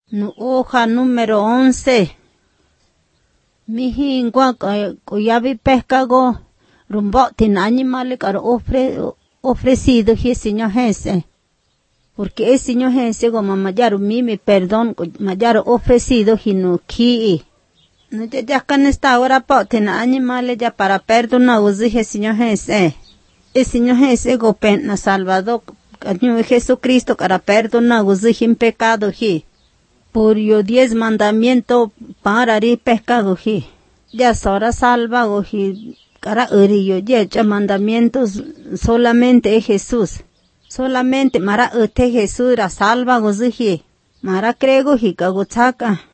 Hoja número 11. Mijingua cuyabi pescago rumbotin animales caro ofrecido el Señor Jesús. Porque el Señor Jesús como mayaro mimi perdón mayaro ofrecido hinuki. No ya can esta hora poten animales ya para perdonar el Señor Jesús. El Señor Jesús gopena Salvador Señor Jesucristo para perdonar el pecado hi. Por yo 10 mandamientos para el pecado hi. Ya ahora salva hi. Cara yo ya mandamientos solamente es Jesús. Solamente mara Jesús la salva hi. Mara crego hi kagochaka.